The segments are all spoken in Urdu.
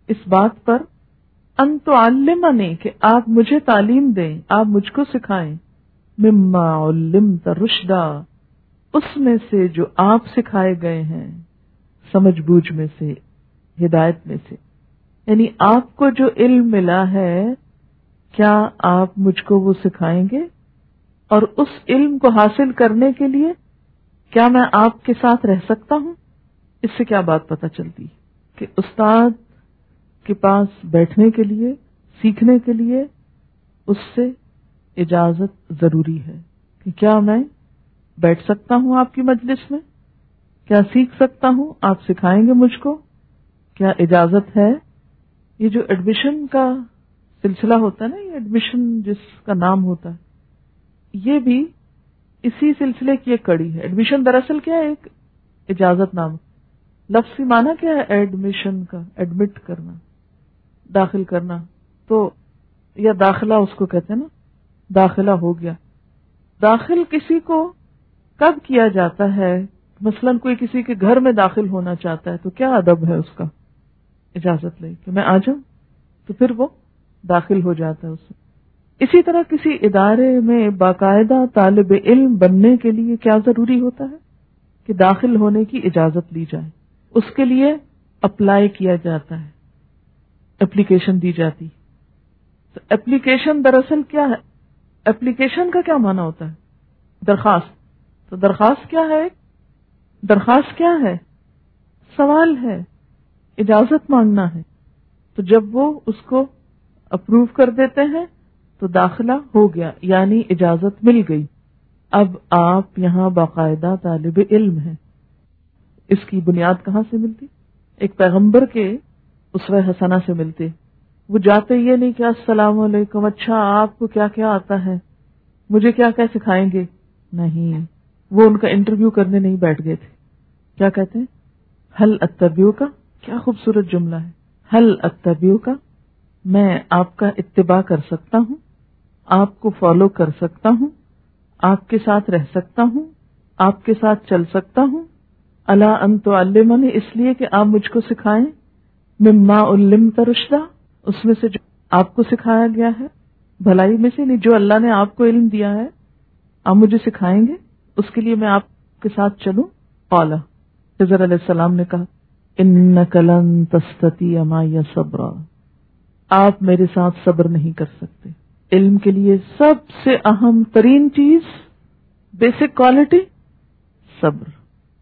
اس بات پر ان تعلمنی کہ آپ مجھے تعلیم دیں، آپ مجھ کو سکھائیں، مما علمت رشدا اس میں سے جو آپ سکھائے گئے ہیں، سمجھ بوجھ میں سے، ہدایت میں سے، یعنی آپ کو جو علم ملا ہے کیا آپ مجھ کو وہ سکھائیں گے؟ اور اس علم کو حاصل کرنے کے لیے کیا میں آپ کے ساتھ رہ سکتا ہوں؟ اس سے کیا بات پتہ چلتی کہ استاد کے پاس بیٹھنے کے لیے، سیکھنے کے لیے اس سے اجازت ضروری ہے کہ کیا میں بیٹھ سکتا ہوں آپ کی مجلس میں، کیا سیکھ سکتا ہوں، آپ سکھائیں گے مجھ کو، کیا اجازت ہے؟ یہ جو ایڈمیشن کا سلسلہ ہوتا ہے نا، یہ ایڈمیشن جس کا نام ہوتا ہے، یہ بھی اسی سلسلے کی ایک کڑی ہے۔ ایڈمیشن دراصل کیا ہے؟ ایک اجازت نامہ۔ لفظی معنی کیا ہے ایڈمیشن کا؟ ایڈمٹ کرنا، داخل کرنا، تو یا داخلہ اس کو کہتے ہیں نا، داخلہ ہو گیا۔ داخل کسی کو کب کیا جاتا ہے؟ مثلاً کوئی کسی کے گھر میں داخل ہونا چاہتا ہے تو کیا ادب ہے اس کا؟ اجازت لے کہ میں آ جاؤں، تو پھر وہ داخل ہو جاتا ہے اس میں۔ اسی طرح کسی ادارے میں باقاعدہ طالب علم بننے کے لیے کیا ضروری ہوتا ہے کہ داخل ہونے کی اجازت لی جائے، اس کے لیے اپلائی کیا جاتا ہے، اپلیکیشن دی جاتی۔ تو اپلیکیشن دراصل کیا ہے؟ اپلیکیشن کا کیا معنی ہوتا ہے؟ درخواست۔ تو درخواست کیا ہے؟ درخواست کیا ہے؟ سوال ہے، اجازت مانگنا ہے۔ تو جب وہ اس کو اپروو کر دیتے ہیں تو داخلہ ہو گیا، یعنی اجازت مل گئی، اب آپ یہاں باقاعدہ طالب علم ہیں۔ اس کی بنیاد کہاں سے ملتی؟ ایک پیغمبر کے اسوہ حسنہ سے ملتی۔ وہ جاتے یہ نہیں کہ السلام علیکم، اچھا آپ کو کیا کیا آتا ہے، مجھے کیا کیا سکھائیں گے؟ نہیں، وہ ان کا انٹرویو کرنے نہیں بیٹھ گئے تھے۔ کیا کہتے ہیں؟ حل اتبعو کا، کیا خوبصورت جملہ ہے، حل اتبعو کا، میں آپ کا اتباع کر سکتا ہوں، آپ کو فالو کر سکتا ہوں، آپ کے ساتھ رہ سکتا ہوں، آپ کے ساتھ چل سکتا ہوں، الا ان تعلمنی، اس لیے کہ آپ مجھ کو سکھائیں، مما علمت رشدا، اس میں سے جو آپ کو سکھایا گیا ہے، بھلائی میں سے، نہیں جو اللہ نے آپ کو علم دیا ہے آپ مجھے سکھائیں گے، اس کے لیے میں آپ کے ساتھ چلوں۔ قال، خضر علیہ السلام نے کہا، انک لن تستطیع معی صبرا، آپ میرے ساتھ صبر نہیں کر سکتے۔ علم کے لیے سب سے اہم ترین چیز، بیسک کوالٹی، صبر۔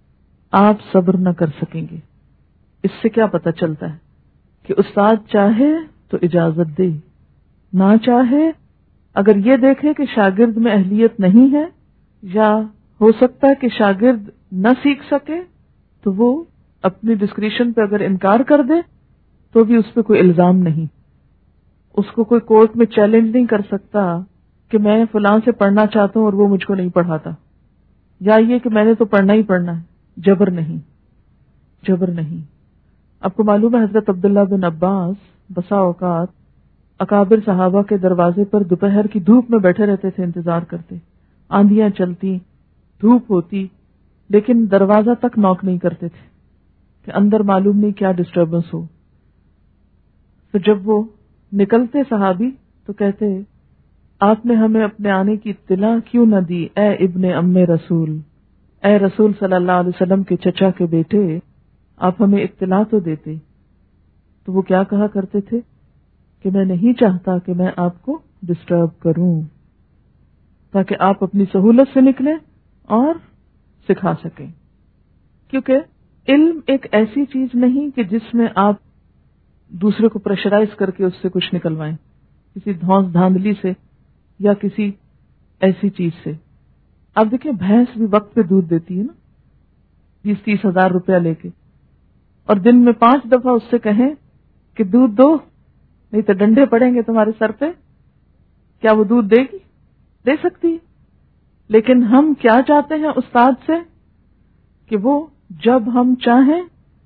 آپ صبر نہ کر سکیں گے۔ اس سے کیا پتہ چلتا ہے کہ استاد چاہے تو اجازت دے، نہ چاہے اگر یہ دیکھے کہ شاگرد میں اہلیت نہیں ہے یا ہو سکتا ہے کہ شاگرد نہ سیکھ سکے، تو وہ اپنی ڈسکریشن پہ اگر انکار کر دے تو بھی اس پہ کوئی الزام نہیں، اس کو کوئی کورٹ میں چیلنج نہیں کر سکتا کہ میں فلاں سے پڑھنا چاہتا ہوں اور وہ مجھ کو نہیں پڑھاتا، یا یہ کہ میں نے تو پڑھنا ہی پڑھنا ہے۔ جبر نہیں، جبر نہیں۔ آپ کو معلوم ہے حضرت عبداللہ بن عباس بسا اوقات اکابر صحابہ کے دروازے پر دوپہر کی دھوپ میں بیٹھے رہتے تھے، انتظار کرتے، آندھیاں چلتی، دھوپ ہوتی، لیکن دروازہ تک نوک نہیں کرتے تھے کہ اندر معلوم نہیں کیا ڈسٹربنس ہو۔ تو جب وہ نکلتے صحابی تو کہتے، آپ نے ہمیں اپنے آنے کی اطلاع کیوں نہ دی اے ابن ام رسول، اے رسول صلی اللہ علیہ وسلم کے چچا کے بیٹے، آپ ہمیں اطلاع تو دیتے۔ تو وہ کیا کہا کرتے تھے کہ میں نہیں چاہتا کہ میں آپ کو ڈسٹرب کروں، تاکہ آپ اپنی سہولت سے نکلیں اور سکھا سکیں، کیونکہ علم ایک ایسی چیز نہیں کہ جس میں آپ دوسرے کو پریشرائز کر کے اس سے کچھ نکلوائیں، کسی دھونس دھاندلی سے یا کسی ایسی چیز سے۔ آپ دیکھیں بھینس بھی وقت پہ دودھ دیتی ہے نا، 20-30 ہزار روپیہ لے کے، اور دن میں 5 دفعہ اس سے کہیں کہ دودھ دو نہیں تو ڈنڈے پڑیں گے تمہارے سر پہ، کیا وہ دودھ دے گی؟ دے سکتی ہے۔ لیکن ہم کیا چاہتے ہیں استاد سے کہ وہ جب ہم چاہیں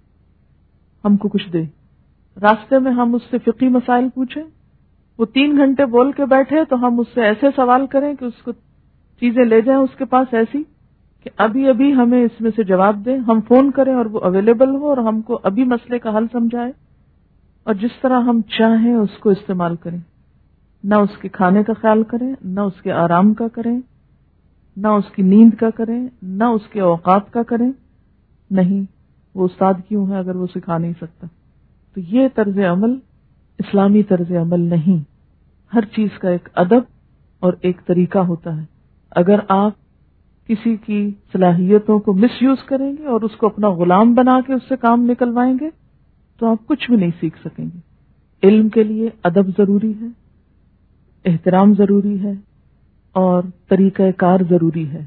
ہم کو کچھ دے۔ راستے میں ہم اس سے فقہی مسائل پوچھیں، وہ 3 گھنٹے بول کے بیٹھے تو ہم اس سے ایسے سوال کریں کہ اس کو چیزیں لے جائیں اس کے پاس ایسی کہ ابھی ابھی ہمیں اس میں سے جواب دیں، ہم فون کریں اور وہ اویلیبل ہو اور ہم کو ابھی مسئلے کا حل سمجھائے۔ اور جس طرح ہم چاہیں اس کو استعمال کریں، نہ اس کے کھانے کا خیال کریں، نہ اس کے آرام کا کریں، نہ اس کی نیند کا کریں، نہ اس کے اوقات کا کریں. نہیں، وہ استاد کیوں ہے اگر وہ سکھا نہیں سکتا؟ تو یہ طرز عمل اسلامی طرز عمل نہیں. ہر چیز کا ایک ادب اور ایک طریقہ ہوتا ہے. اگر آپ کسی کی صلاحیتوں کو مس یوز کریں گے اور اس کو اپنا غلام بنا کے اس سے کام نکلوائیں گے تو آپ کچھ بھی نہیں سیکھ سکیں گے. علم کے لیے ادب ضروری ہے، احترام ضروری ہے اور طریقہ کار ضروری ہے.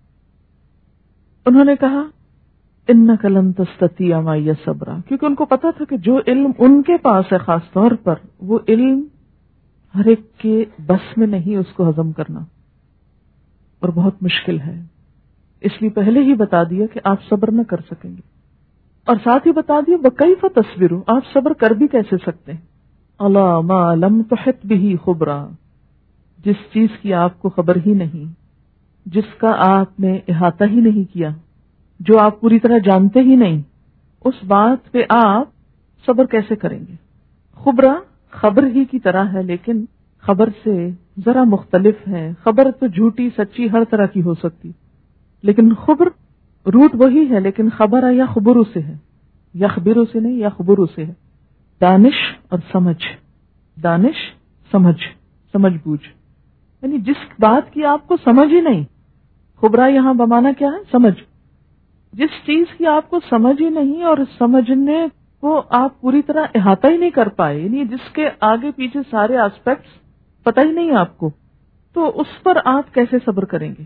انہوں نے کہا انک لن تستطیع معی صبرا، کیونکہ ان کو پتا تھا کہ جو علم ان کے پاس ہے خاص طور پر، وہ علم ہر ایک کے بس میں نہیں اس کو ہضم کرنا، اور بہت مشکل ہے. اس لیے پہلے ہی بتا دیا کہ آپ صبر نہ کر سکیں گے، اور ساتھ ہی بتا دیا وکیف تصبروا، آپ صبر کر بھی کیسے سکتے ہیں. الا ما لم تحط به خبرا، جس چیز کی آپ کو خبر ہی نہیں، جس کا آپ نے احاطہ ہی نہیں کیا، جو آپ پوری طرح جانتے ہی نہیں، اس بات پہ آپ صبر کیسے کریں گے. خبرا خبر ہی کی طرح ہے، لیکن خبر سے ذرا مختلف ہے. خبر تو جھوٹی سچی ہر طرح کی ہو سکتی، لیکن خبر روٹ وہی ہے، لیکن خبر یا خبروں سے ہے، یا خبروں سے نہیں، یا خبروں سے ہے. دانش اور سمجھ، دانش سمجھ بوجھ، یعنی جس بات کی آپ کو سمجھ ہی نہیں. خبرا یہاں بمانا کیا ہے؟ سمجھ. جس چیز کی آپ کو سمجھ ہی نہیں اور سمجھنے کو آپ پوری طرح احاطہ ہی نہیں کر پائے، یعنی جس کے آگے پیچھے سارے آسپیکٹس پتہ ہی نہیں آپ کو، تو اس پر آپ کیسے صبر کریں گے.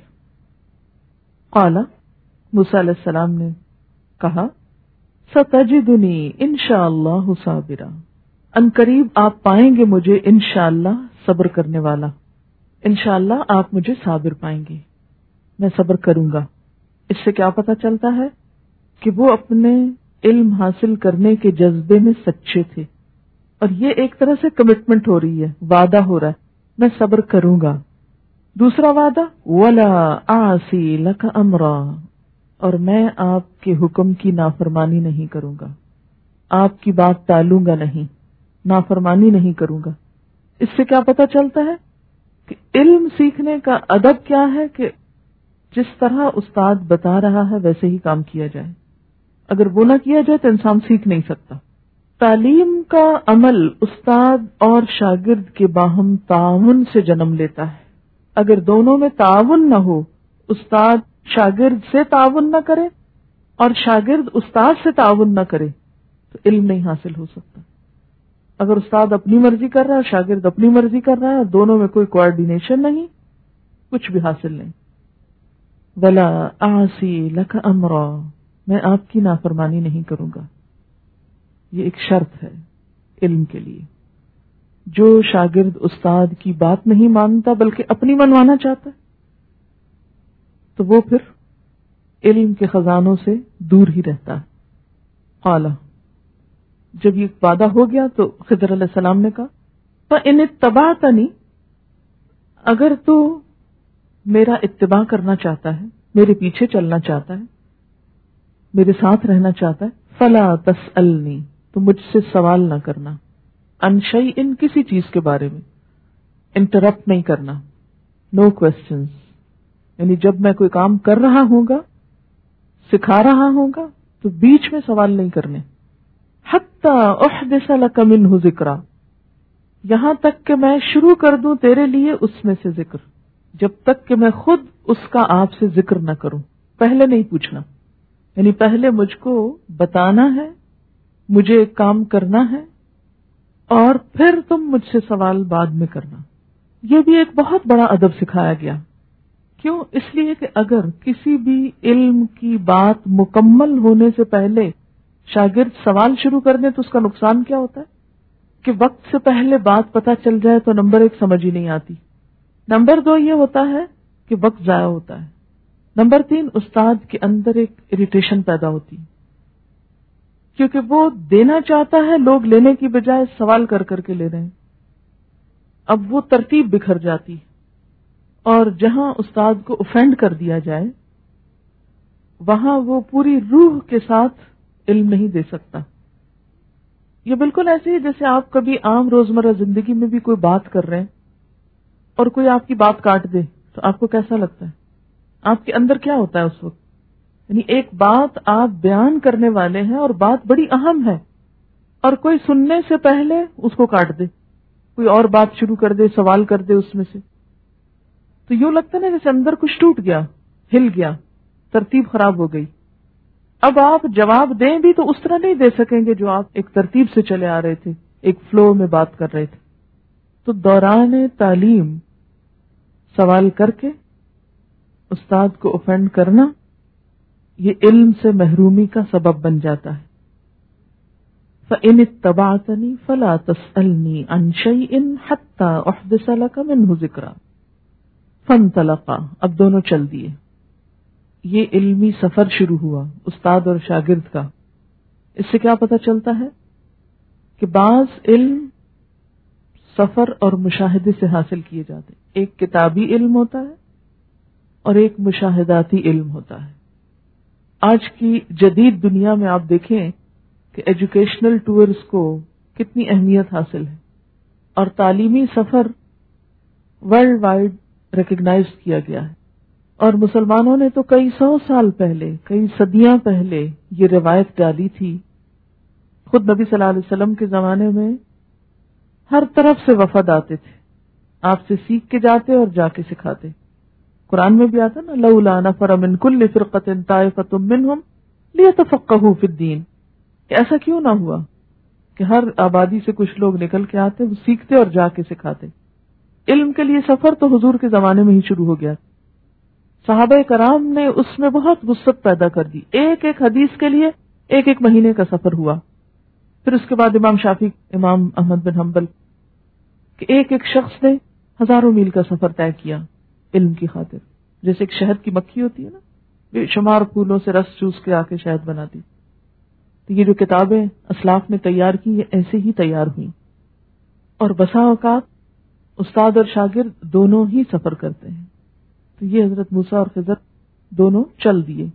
قال موسیٰ علیہ السلام نے کہا ستجدنی انشاءاللہ صابرا، ان قریب آپ پائیں گے مجھے انشاءاللہ صبر کرنے والا. انشاءاللہ آپ مجھے صابر پائیں گے، میں صبر کروں گا. اس سے کیا پتہ چلتا ہے کہ وہ اپنے علم حاصل کرنے کے جذبے میں سچے تھے، اور یہ ایک طرح سے کمٹمنٹ ہو رہی ہے، وعدہ ہو رہا ہے میں صبر کروں گا. دوسرا وعدہ ولا اعصی لک امرا، اور میں آپ کے حکم کی نافرمانی نہیں کروں گا، آپ کی بات ٹالوں گا نہیں، نافرمانی نہیں کروں گا. اس سے کیا پتہ چلتا ہے کہ علم سیکھنے کا ادب کیا ہے کہ جس طرح استاد بتا رہا ہے ویسے ہی کام کیا جائے. اگر وہ نہ کیا جائے تو انسان سیکھ نہیں سکتا. تعلیم کا عمل استاد اور شاگرد کے باہم تعاون سے جنم لیتا ہے. اگر دونوں میں تعاون نہ ہو، استاد شاگرد سے تعاون نہ کرے اور شاگرد استاد سے تعاون نہ کرے، تو علم نہیں حاصل ہو سکتا. اگر استاد اپنی مرضی کر رہا ہے اور شاگرد اپنی مرضی کر رہا ہے اور دونوں میں کوئی کوآرڈینیشن نہیں، کچھ بھی حاصل نہیں. ولا اعصی لک امرا، میں آپ کی نافرمانی نہیں کروں گا. یہ ایک شرط ہے علم کے لیے. جو شاگرد استاد کی بات نہیں مانتا بلکہ اپنی منوانا چاہتا ہے تو وہ پھر علم کے خزانوں سے دور ہی رہتا ہے. قال، جب یہ وعدہ ہو گیا تو خضر علیہ السلام نے کہا فَإِنِ اتَّبَعْتَنِی، اگر تو میرا اتباع کرنا چاہتا ہے، میرے پیچھے چلنا چاہتا ہے، میرے ساتھ رہنا چاہتا ہے، فلا تسألنی، تو مجھ سے سوال نہ کرنا، عن شیء، کسی چیز کے بارے میں، انٹرپٹ نہیں کرنا، نو کوسچنز. یعنی جب میں کوئی کام کر رہا ہوں گا، سکھا رہا ہوں گا، تو بیچ میں سوال نہیں کرنے. حتی احدث لک منہ ذکرا، یہاں تک کہ میں شروع کر دوں تیرے لیے اس میں سے ذکر، جب تک کہ میں خود اس کا آپ سے ذکر نہ کروں. پہلے نہیں پوچھنا، یعنی پہلے مجھ کو بتانا ہے، مجھے ایک کام کرنا ہے، اور پھر تم مجھ سے سوال بعد میں کرنا. یہ بھی ایک بہت بڑا ادب سکھایا گیا. کیوں؟ اس لیے کہ اگر کسی بھی علم کی بات مکمل ہونے سے پہلے شاگرد سوال شروع کر دیں تو اس کا نقصان کیا ہوتا ہے کہ وقت سے پہلے بات پتہ چل جائے تو نمبر 1 سمجھ ہی نہیں آتی، نمبر 2 یہ ہوتا ہے کہ وقت ضائع ہوتا ہے، نمبر 3 استاد کے اندر ایک اریٹیشن پیدا ہوتی، کیونکہ وہ دینا چاہتا ہے، لوگ لینے کی بجائے سوال کر کر کے لے رہے ہیں. اب وہ ترتیب بکھر جاتی، اور جہاں استاد کو اوفینڈ کر دیا جائے وہاں وہ پوری روح کے ساتھ علم نہیں دے سکتا. یہ بالکل ایسے ہی جیسے آپ کبھی عام روزمرہ زندگی میں بھی کوئی بات کر رہے ہیں اور کوئی آپ کی بات کاٹ دے تو آپ کو کیسا لگتا ہے؟ آپ کے اندر کیا ہوتا ہے اس وقت؟ یعنی ایک بات آپ بیان کرنے والے ہیں اور بات بڑی اہم ہے اور کوئی سننے سے پہلے اس کو کاٹ دے، کوئی اور بات شروع کر دے، سوال کر دے اس میں سے، تو یوں لگتا نا جیسے اندر کچھ ٹوٹ گیا، ہل گیا، ترتیب خراب ہو گئی. اب آپ جواب دیں بھی تو اس طرح نہیں دے سکیں گے جو آپ ایک ترتیب سے چلے آ رہے تھے، ایک فلو میں بات کر رہے تھے. تو دوران تعلیم سوال کر کے استاد کو اوفینڈ کرنا یہ علم سے محرومی کا سبب بن جاتا ہے. فَإِنِ اتَّبَعْتَنِي فَلَا تَسْأَلْنِي عَنْ شَيْءٍ حَتَّى أُحْدِثَ لَكَ مِنْهُ ذِكْرًا. فَانْطَلَقَا، اب دونوں چل دیے. یہ علمی سفر شروع ہوا استاد اور شاگرد کا. اس سے کیا پتہ چلتا ہے کہ بعض علم سفر اور مشاہدے سے حاصل کیے جاتے ہیں. ایک کتابی علم ہوتا ہے اور ایک مشاہداتی علم ہوتا ہے. آج کی جدید دنیا میں آپ دیکھیں کہ ایجوکیشنل ٹورز کو کتنی اہمیت حاصل ہے اور تعلیمی سفر ورلڈ وائڈ ریکگنائز کیا گیا ہے. اور مسلمانوں نے تو کئی 100 سال پہلے، کئی صدیاں پہلے یہ روایت ڈالی تھی. خود نبی صلی اللہ علیہ وسلم کے زمانے میں ہر طرف سے وفد آتے تھے، آپ سے سیکھ کے جاتے اور جا کے سکھاتے. قرآن میں بھی آتا نا لولا نفر من کل فرقۃ طائفۃ منہم لیتفقہوا فی الدین. ایسا کیوں نہ ہوا کہ ہر آبادی سے کچھ لوگ نکل کے آتے، وہ سیکھتے اور جا کے سکھاتے. علم کے لیے سفر تو حضور کے زمانے میں ہی شروع ہو گیا. صحابہ کرام نے اس میں بہت وسعت پیدا کر دی. ایک ایک حدیث کے لیے ایک ایک مہینے کا سفر ہوا. پھر اس کے بعد امام شافعی، امام احمد بن حنبل کہ ایک ایک شخص نے ہزاروں میل کا سفر طے کیا علم کی خاطر. جیسے ایک شہد کی مکھی ہوتی ہے نا، بے شمار پھولوں سے رس چوس کے آ کے شہد بناتی. تو یہ جو کتابیں اسلاف نے تیار کی یہ ایسے ہی تیار ہوئی. اور بسا اوقات استاد اور شاگرد دونوں ہی سفر کرتے ہیں. تو یہ حضرت موسیٰ اور خضر دونوں چل دیے.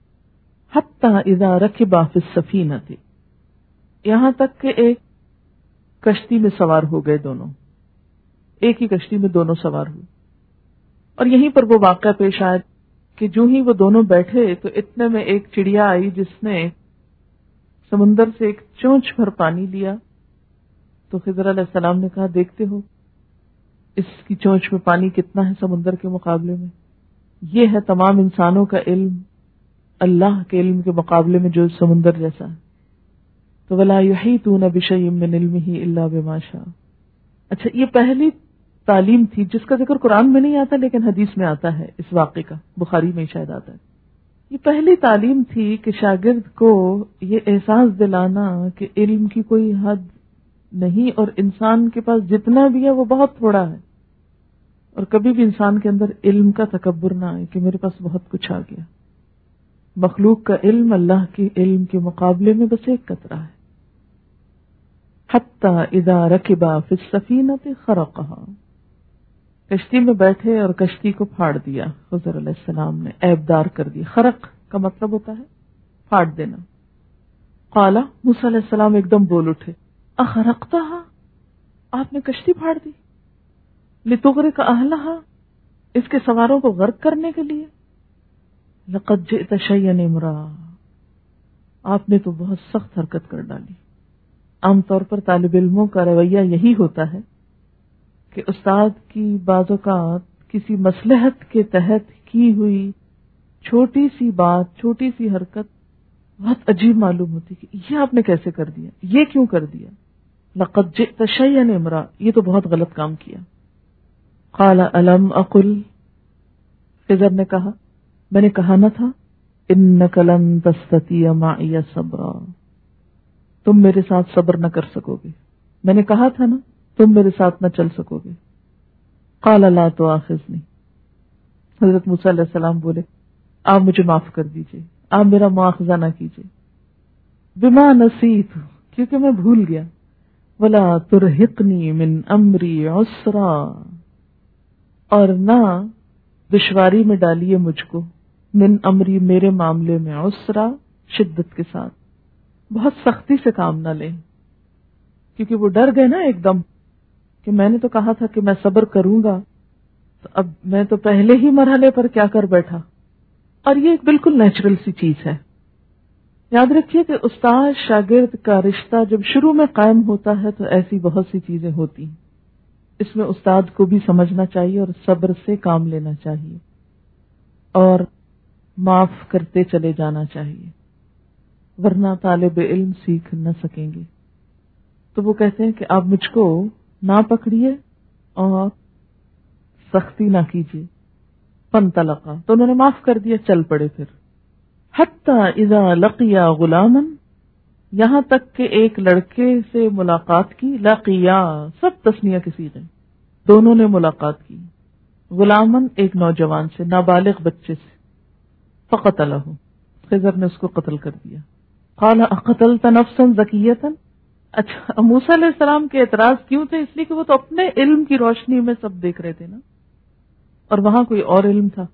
حتی اذا رکبا فی السفینۃ، یہاں تک کہ ایک کشتی میں سوار ہو گئے. دونوں ایک ہی کشتی میں دونوں سوار ہوئے. اور یہیں پر وہ واقعہ پیش آیا کہ جو ہی وہ دونوں بیٹھے تو اتنے میں ایک چڑیا آئی جس نے سمندر سے ایک چونچ بھر پانی لیا. تو خضر علیہ السلام نے کہا دیکھتے ہو اس کی چونچ میں پانی کتنا ہے سمندر کے مقابلے میں. یہ ہے تمام انسانوں کا علم اللہ کے علم کے مقابلے میں جو سمندر جیسا ہے. تو وَلَا يُحِيطُونَ بِشَيْءٍ مِّنْ عِلْمِهِ إِلَّا بِمَا شَاءَ. اچھا یہ پہلی تعلیم تھی جس کا ذکر قرآن میں نہیں آتا لیکن حدیث میں آتا ہے. اس واقعے کا بخاری میں شاید آتا ہے. یہ پہلی تعلیم تھی کہ شاگرد کو یہ احساس دلانا کہ علم کی کوئی حد نہیں اور انسان کے پاس جتنا بھی ہے وہ بہت تھوڑا ہے. اور کبھی بھی انسان کے اندر علم کا تکبر نہ آئے کہ میرے پاس بہت کچھ آ گیا. مخلوق کا علم اللہ کے علم کے مقابلے میں بس ایک قطرہ ہے. حتی اذا رکبا فی السفینۃ خرقہا، کشتی میں بیٹھے اور کشتی کو پھاڑ دیا. خضر علیہ السلام نے عیبدار کر دیا. خرق کا مطلب ہوتا ہے پھاڑ دینا. قالا، موسیٰ علیہ السلام ایک دم بول اٹھے، اخرقتہا، آپ نے کشتی پھاڑ دی، لتغرق اہلہا، اس کے سواروں کو غرق کرنے کے لیے. لقد جئت شیئا امرا، آپ نے تو بہت سخت حرکت کر ڈالی. عام طور پر طالب علموں کا رویہ یہی ہوتا ہے کہ استاد کی بعض اوقات کسی مصلحت کے تحت کی ہوئی چھوٹی سی بات، چھوٹی سی حرکت بہت عجیب معلوم ہوتی کہ یہ آپ نے کیسے کر دیا، یہ کیوں کر دیا. لقد جئت شیئا امرا، یہ تو بہت غلط کام کیا. قال الم اقل، خضر نے کہا میں نے کہا نہ تھا انک لن تستطیع معی صبرا، تم میرے ساتھ صبر نہ کر سکو گے. میں نے کہا تھا نا تم میرے ساتھ نہ چل سکو گے. قال لا تؤاخذنی، حضرت موسیٰ علیہ السلام بولے آپ مجھے معاف کر دیجئے، آپ میرا مواخذہ نہ کیجئے. بما نسیت، کیونکہ میں بھول گیا. ولا ترہقنی من امری عسرا، اور نہ دشواری میں ڈالیے مجھ کو، من امری میرے معاملے میں، عسرا شدت کے ساتھ، بہت سختی سے کام نہ لیں. کیونکہ وہ ڈر گئے نا ایک دم کہ میں نے تو کہا تھا کہ میں صبر کروں گا، تو اب میں تو پہلے ہی مرحلے پر کیا کر بیٹھا. اور یہ ایک بالکل نیچرل سی چیز ہے. یاد رکھیے کہ استاد شاگرد کا رشتہ جب شروع میں قائم ہوتا ہے تو ایسی بہت سی چیزیں ہوتی ہیں. اس میں استاد کو بھی سمجھنا چاہیے اور صبر سے کام لینا چاہیے اور معاف کرتے چلے جانا چاہیے، ورنہ طالب علم سیکھ نہ سکیں گے. تو وہ کہتے ہیں کہ آپ مجھ کو نہ پکڑیے اور سختی نہ کیجیے. فانطلقا، تو انہوں نے معاف کر دیا، چل پڑے. پھر حتی اذا لقیا غلاما، یہاں تک کہ ایک لڑکے سے ملاقات کی. لقیا سب تثنیہ کی صیغے، دونوں نے ملاقات کی. غلامن ایک نوجوان سے، نابالغ بچے سے. فقتلہ، خضر نے اس کو قتل کر دیا. قال اقتلت نفسا زکیۃ. اچھا، موسیٰ علیہ السلام کے اعتراض کیوں تھے؟ اس لیے کہ وہ تو اپنے علم کی روشنی میں سب دیکھ رہے تھے نا، اور وہاں کوئی اور علم تھا.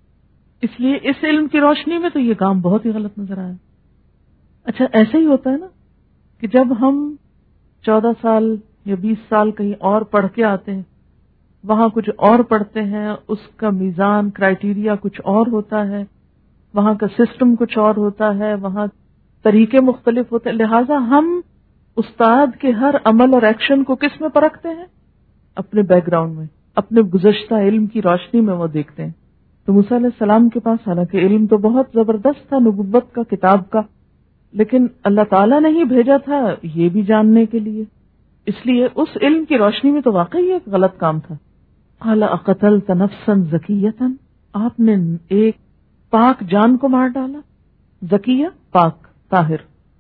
اس لیے اس علم کی روشنی میں تو یہ کام بہت ہی غلط نظر آیا. اچھا، ایسے ہی ہوتا ہے نا کہ جب ہم 14 سال یا 20 سال کہیں اور پڑھ کے آتے ہیں، وہاں کچھ اور پڑھتے ہیں، اس کا میزان کرائیٹیریا کچھ اور ہوتا ہے، وہاں کا سسٹم کچھ اور ہوتا ہے، وہاں طریقے مختلف ہوتے ہیں. لہٰذا ہم استاد کے ہر عمل اور ایکشن کو کس میں پرکھتے ہیں؟ اپنے بیک گراؤنڈ میں، اپنے گزشتہ علم کی روشنی میں وہ دیکھتے ہیں. تو موسیٰ علیہ السلام کے پاس حالانکہ علم تو بہت زبردست تھا، نبوت کا، کتاب کا، لیکن اللہ تعالیٰ نے ہی بھیجا تھا یہ بھی جاننے کے لیے. اس لیے اس علم کی روشنی میں تو واقعی ایک غلط کام تھا. قال اقتلت نفسا زکیۃ، آپ نے ایک پاک جان کو مار ڈالا. زکیہ پاک، طاہر،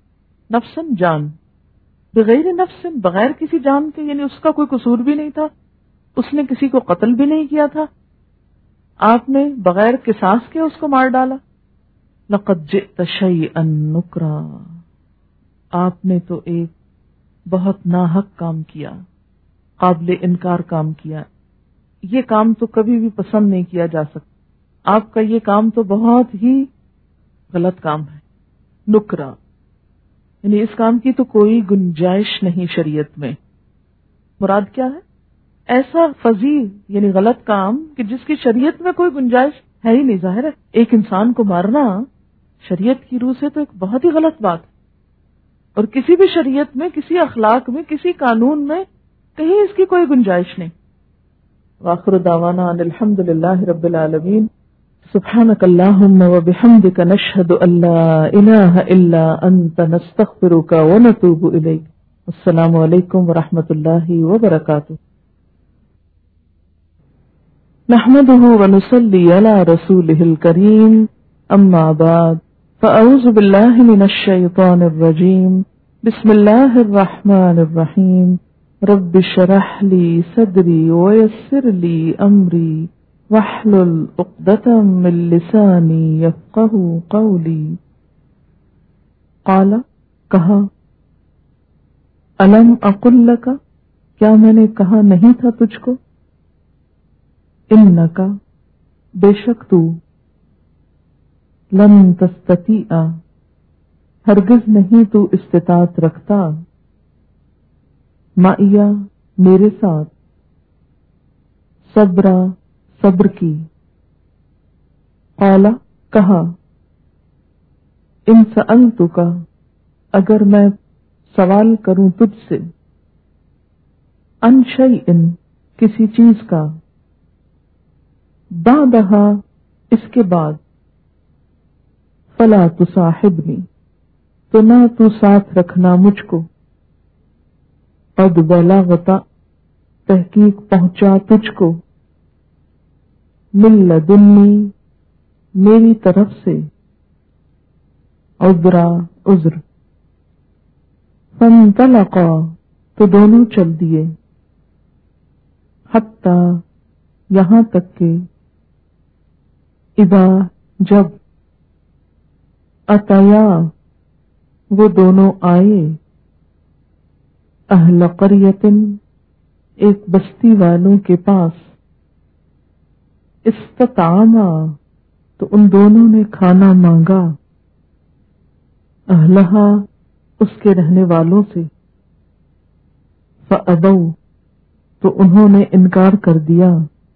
نفسن جان، بغیر نفس، بغیر کسی جان کے، یعنی اس کا کوئی قصور بھی نہیں تھا، اس نے کسی کو قتل بھی نہیں کیا تھا، آپ نے بغیر قصاص کے اس کو مار ڈالا. لقد جئت شیئا نکرا، آپ نے تو ایک بہت ناحق کام کیا، قابل انکار کام کیا. یہ کام تو کبھی بھی پسند نہیں کیا جا سکتا. آپ کا یہ کام تو بہت ہی غلط کام ہے. نکرا یعنی اس کام کی تو کوئی گنجائش نہیں شریعت میں. مراد کیا ہے؟ ایسا فضیل یعنی غلط کام کہ جس کی شریعت میں کوئی گنجائش ہے ہی نہیں. ظاہر ہے ایک انسان کو مارنا شریعت کی روح سے تو ایک بہت ہی غلط بات ہے، اور کسی بھی شریعت میں، کسی اخلاق میں، کسی قانون میں کہیں اس کی کوئی گنجائش نہیں. وآخر دعوانا ان الحمد للہ رب العالمین. سبحانک اللہم وبحمدک نشہد ان لا الہ الا انت نستغفرک ونتوب الیک. السلام علیکم ورحمۃ اللہ وبرکاتہ. نحمده ونصلي على رسوله الكريم، اما بعد، فاعوذ باللہ من الشیطان الرجیم. بسم اللہ الرحمن الرحیم. رب اشرح لي صدری ويسر لي امری واحلل عقدۃ من لسانی یفقهوا قولی. قال، کہا، الم اقل لک، کیا میں نے کہا نہیں تھا تجھ کو، انکا، بے شک تو، لن تستطیع، ہرگز نہیں تو استطاعت رکھتا، معیا، میرے ساتھ، صبرا، صبر کی. قالا، کہا، ان سألتک، اگر میں سوال کروں تجھ سے، عن شیء، کسی چیز کا، بعدہا، اس کے بعد، فلا تصاحبنی، تو نہ تو ساتھ رکھنا مجھ کو، قد بلغت، تحقیق پہنچا تجھ کو، من لدنی، میری طرف سے، عذرا، عذر. فانطلقا، تو دونوں چل دیے، حتی، یہاں تک کہ، اذا، جب، اتیا، وہ دونوں آئے، اہل قریۃ، ایک بستی والوں کے پاس، استطعما، تو ان دونوں نے کھانا مانگا، اہلہا، اس کے رہنے والوں سے، فأبوا تو انہوں نے انکار کر دیا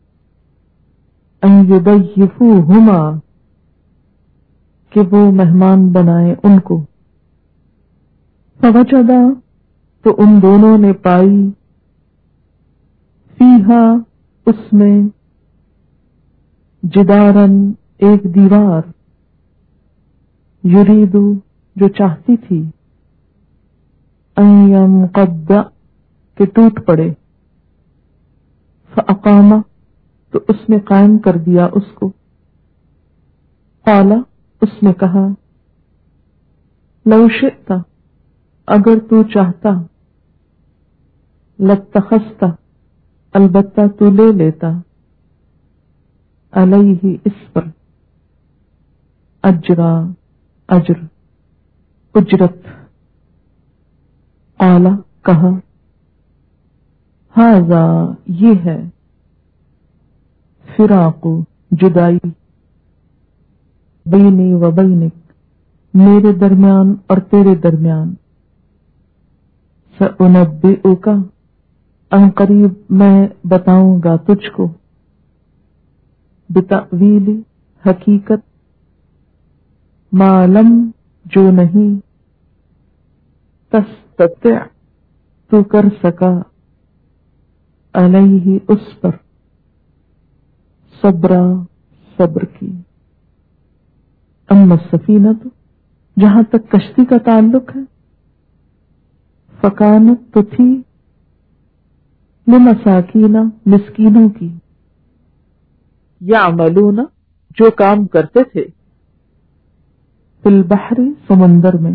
ان یضیفوہما کہ وہ مہمان بنائے ان کو فوجدا تو ان دونوں نے پائی فیہا اس میں جدارن ایک دیوار یریدو جو چاہتی تھی ان ینقض کہ ٹوٹ پڑے فاقام تو اس نے قائم کر دیا اس کو قال اس نے کہا لو شئت اگر تو چاہتا لاتخذت البتہ تو لے لیتا علیہ اس پر اجرا اجر اجرت قال کہا ھذا یہ ہے فراق جدائی بینی و بینک میرے درمیان اور تیرے درمیان سأنبئک ان قریب میں بتاؤں گا تجھ کو بتأویل حقیقت ما لم جو نہیں تستطع تو کر سکا علیہ اس پر صبرا صبر کی اما السفینۃ جہاں تک کشتی کا تعلق ہے فکانت تو تھی لمساکین مسکینوں کی یعملون جو کام کرتے تھے فی البحر سمندر میں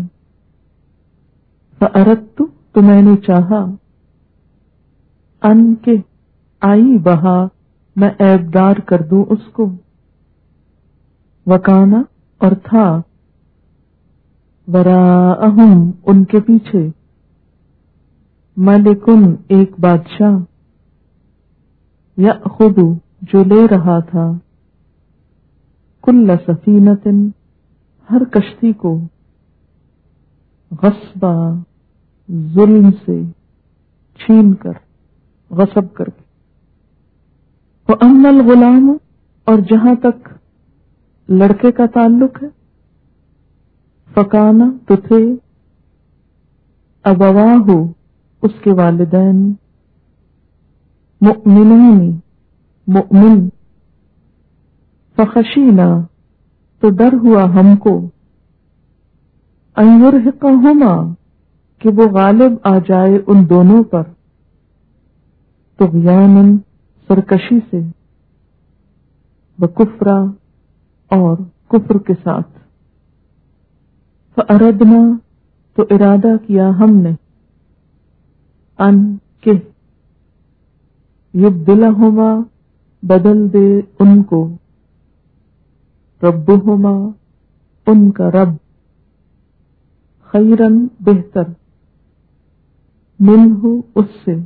فاردت تو میں نے چاہا ان کے آئی بہا میں عیبدار کر دوں اس کو وکانا اور تھا وراءہم ان کے پیچھے ملکن ایک بادشاہ یأخذ جو لے رہا تھا کل سفینۃ ہر کشتی کو غصبا ظلم سے چھین کر غصب کر کے وَأَمَّا الْغُلَامُ اور جہاں تک لڑکے کا تعلق ہے فَكَانَ تو تھے أَبَوَاهُ اس کے والدین مؤمنین مؤمن فخشینا تو ڈر ہوا ہم کو ان یرہقہما کہ وہ غالب آ جائے ان دونوں پر طغیانا سرکشی سے وکفرا اور کفر کے ساتھ فأردنا تو ارادہ کیا ہم نے ان کہ یبدلہما بدل دے ان کو ربہما ان کا رب خیرن بہتر منہ اس سے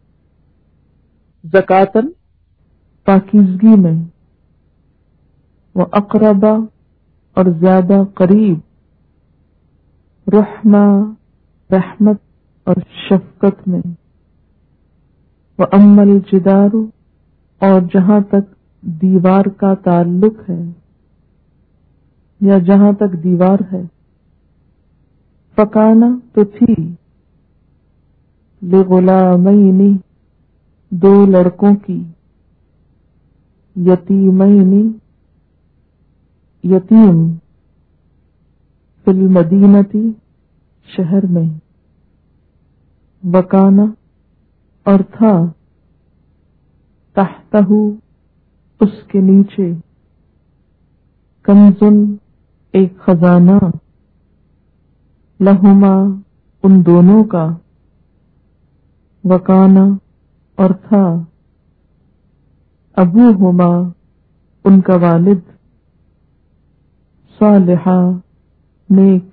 زکاتن پاکیزگی میں وَأَقْرَبَ اور زیادہ قریب رحمہ رحمت اور شفقت میں وَأَمَّا الْجِدَارُ اور جہاں تک دیوار کا تعلق ہے یا جہاں تک دیوار ہے فَكَانَ تو تھی لِغُلَامَيْنِ دو لڑکوں کی یتیمین یتیم فی المدینتی شہر میں وکانا اور تھا تحتہ اس کے نیچے کنزن ایک خزانہ لہما ان دونوں کا وکانا اور تھا ابوہما ان کا والد صالحا نیک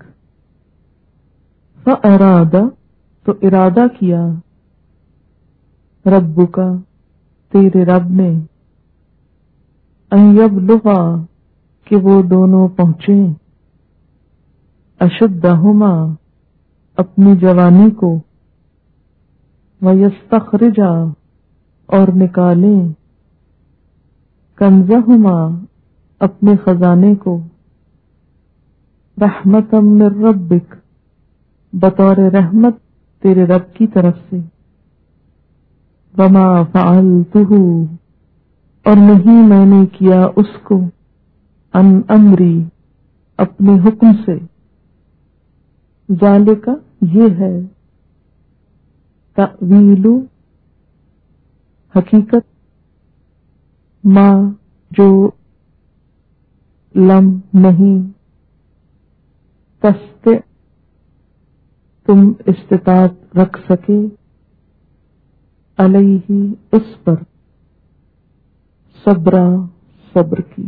فارادہ تو ارادہ کیا ربک تیرے رب نے ان یبلغا کہ وہ دونوں پہنچے اشدہما اپنی جوانی کو وَيَسْتَخْرِجَ اور نکالیں کنزہما اپنے خزانے کو رحمتم من ربک بطور رحمت تیرے رب کی طرف سے وما فعلتہ اور نہیں میں نے کیا اس کو عن امری اپنے حکم سے ذالک یہ ہے تأویل حقیقت ما جو لم نہیں تستطع تم استطاعت رکھ سکے علیہ اس پر صبرا صبر کی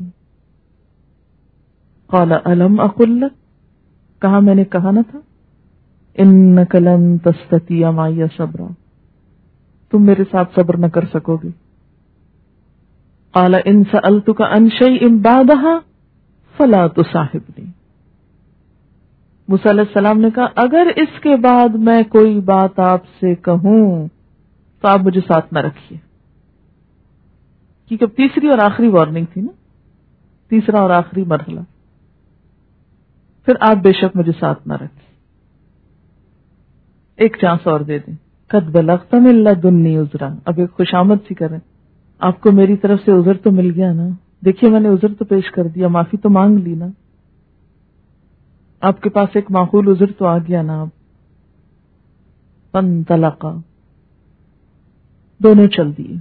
قال الم اقل لک کہا میں نے کہا نہ تھا انک لن تستطیع معی صبرا تم میرے ساتھ صبر نہ کر سکو گے قال ان سألتک عن شیء بعدها فلا تصاحبنی موسیٰ علیہ السلام نے کہا اگر اس کے بعد میں کوئی بات آپ سے کہوں تو آپ مجھے ساتھ نہ رکھیے، کیونکہ تیسری اور آخری وارننگ تھی نا، تیسرا اور آخری مرحلہ، پھر آپ بے شک مجھے ساتھ نہ رکھیے، ایک چانس اور دے دیں، قد بلغت من لدنی عذرا، اب ایک خوشامد سی کریں، آپ کو میری طرف سے عذر تو مل گیا نا، دیکھیے میں نے عذر تو پیش کر دیا، معافی تو مانگ لی نا، آپ کے پاس ایک معقول عذر تو آ گیا نا، اب فانطلقا دونوں چل دیے،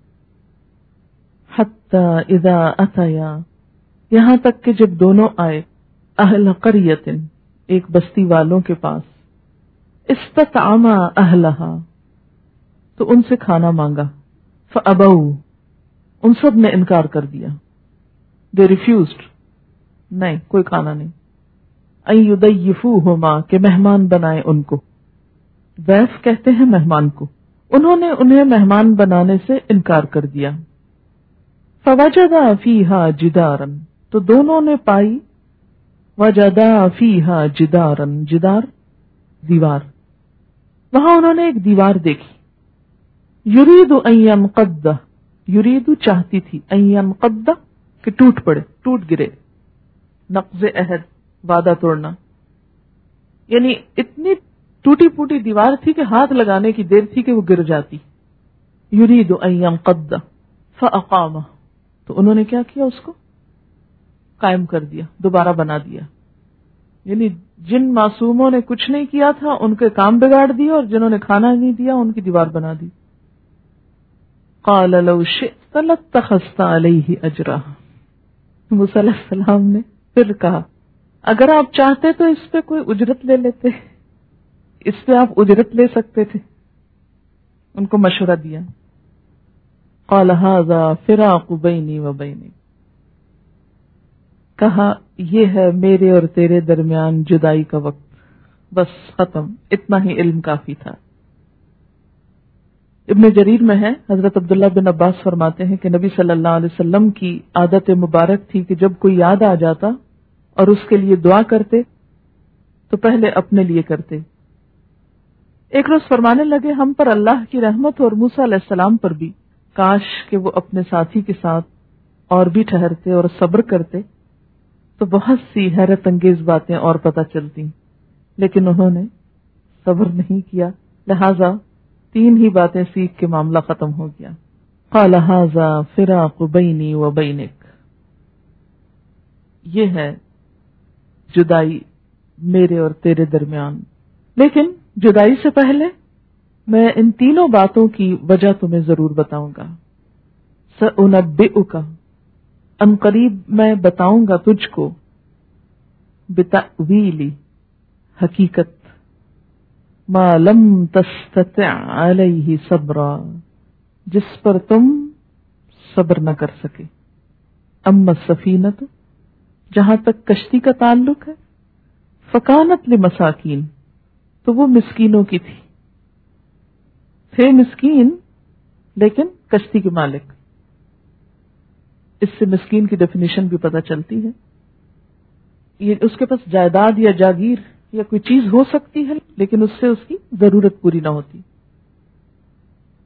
حتی اذا اتیا یہاں تک کہ جب دونوں آئے اہل قریۃ ایک بستی والوں کے پاس، استطعما اہلہا تو ان سے کھانا مانگا، فابوا ان سب نے انکار کر دیا، دے ریفیوزڈ، نہیں کوئی کھانا نہیں، ان یضیفوہما کہ مہمان بنائے ان کو، ضیف کہتے ہیں مہمان کو، انہوں نے انہیں مہمان بنانے سے انکار کر دیا، فوجدا فیہا جدارا تو دونوں نے پائی، وجدا فیہا جدارا جدار دیوار، وہاں انہوں نے ایک دیوار دیکھی، یرید ان ینقض یرید چاہتی تھی ان ینقض کہ ٹوٹ پڑے، ٹوٹ گرے، نقض عہد وعدہ توڑنا، یعنی اتنی ٹوٹی پوٹی دیوار تھی کہ ہاتھ لگانے کی دیر تھی کہ وہ گر جاتی، یرید ان ینقض فاقامہ تو انہوں نے کیا کیا، اس کو قائم کر دیا، دوبارہ بنا دیا، یعنی جن معصوموں نے کچھ نہیں کیا تھا ان کے کام بگاڑ دیا، اور جنہوں نے کھانا نہیں دیا ان کی دیوار بنا دی۔ قال لو شئت لاتخذت علیہ اجرا، موسیٰ علیہ السلام نے پھر کہا اگر آپ چاہتے تو اس پہ کوئی اجرت لے لیتے، اس پہ آپ اجرت لے سکتے تھے، ان کو مشورہ دیا۔ قال ھذا فراق بینی و بینک، کہا یہ ہے میرے اور تیرے درمیان جدائی کا وقت، بس ختم، اتنا ہی علم کافی تھا۔ ابن جریر میں ہے، حضرت عبداللہ بن عباس فرماتے ہیں کہ نبی صلی اللہ علیہ وسلم کی عادت مبارک تھی کہ جب کوئی یاد آ جاتا اور اس کے لیے دعا کرتے تو پہلے اپنے لیے کرتے۔ ایک روز فرمانے لگے ہم پر اللہ کی رحمت اور موسیٰ علیہ السلام پر بھی، کاش کہ وہ اپنے ساتھی کے ساتھ اور بھی ٹھہرتے اور صبر کرتے تو بہت سی حیرت انگیز باتیں اور پتہ چلتی، لیکن انہوں نے صبر نہیں کیا، لہذا 3 ہی باتیں سیکھ کے معاملہ ختم ہو گیا۔ قال ھذا فراق بینی و بینک، یہ ہے جدائی میرے اور تیرے درمیان، لیکن جدائی سے پہلے میں ان 3 باتوں کی وجہ تمہیں ضرور بتاؤں گا۔ سأنبئک، ان قریب میں بتاؤں گا تجھ کو، بتأویلی حقیقت، ما لم تستطع علیہ صبرا جس پر تم صبر نہ کر سکے۔ اما السفینۃ، جہاں تک کشتی کا تعلق ہے، فکانت لمساکین، تو وہ مسکینوں کی تھی، تھے مسکین لیکن کشتی کے مالک، اس سے مسکین کی ڈیفینیشن بھی پتہ چلتی ہے، یہ اس کے پاس جائیداد یا جاگیر یا کوئی چیز ہو سکتی ہے لیکن اس سے اس کی ضرورت پوری نہ ہوتی،